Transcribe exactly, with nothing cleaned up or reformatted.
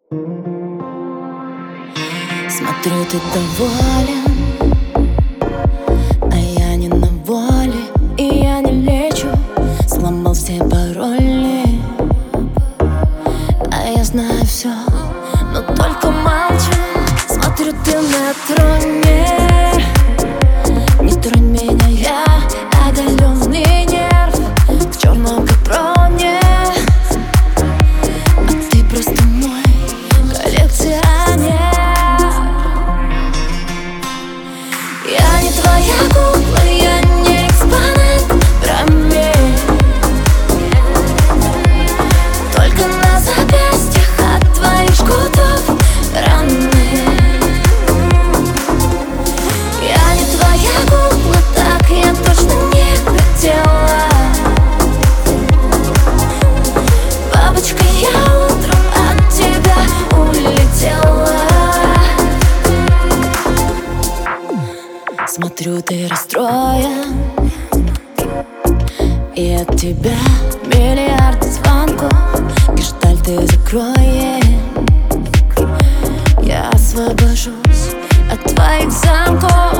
Смотрю, ты доволен, а я не на воле. И я не лечу, сломал все пароли. А я знаю все, но только молчу. Смотрю, ты на троне. Не тронь меня, я оголенный нерв в черном капроне. А ты просто мой коллекционер. Я не твоя кукла, я не экспонат в раме. Только на запястьях от твоих жгутов раны. Я не твоя кукла, так я точно не хотела. Бабочка, я утром от тебя улетела. Смотрю, ты расстроен, и от тебя миллиард звонков. Гештальт ты закроешь, я освобожусь от твоих замков.